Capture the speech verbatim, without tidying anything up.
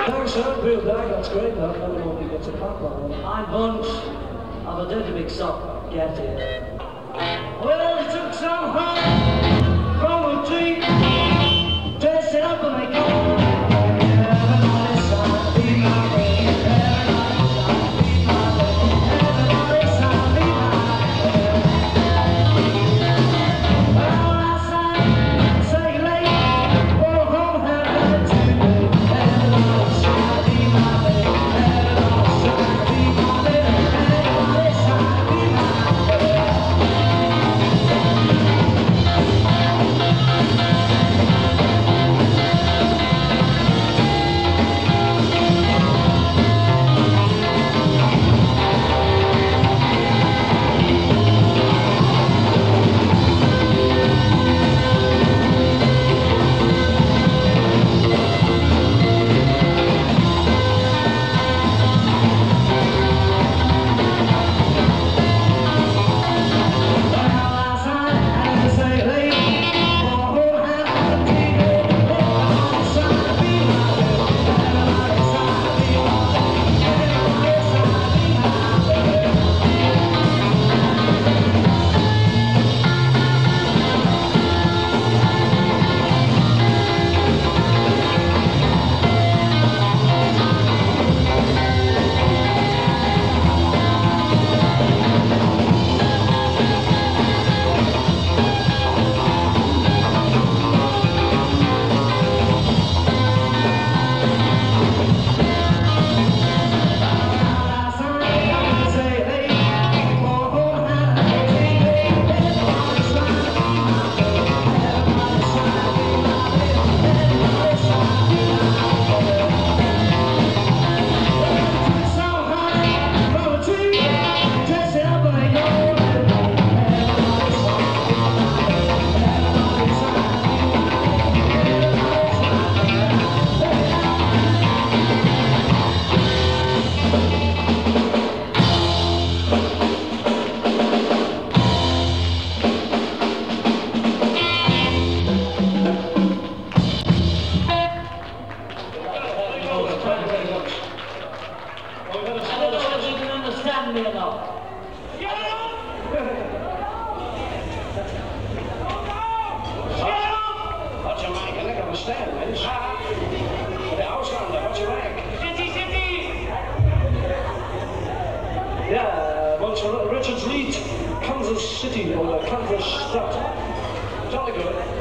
Thanks, sir. Real bag, that's great. I don't know if he gets a pop on. I'm Bunch of a dirty big sock. Get it. Well, he took some home from a tree, dressed it up and they go. Everybody's trying to be my way. Everybody's trying to be my way. Well, last night, say late, go home, have a drink. Everybody's trying to be my way. Everybody's trying to be my way. Everybody's trying to be my Richards Leeds, Kansas City, or Kansas State. Jolly good.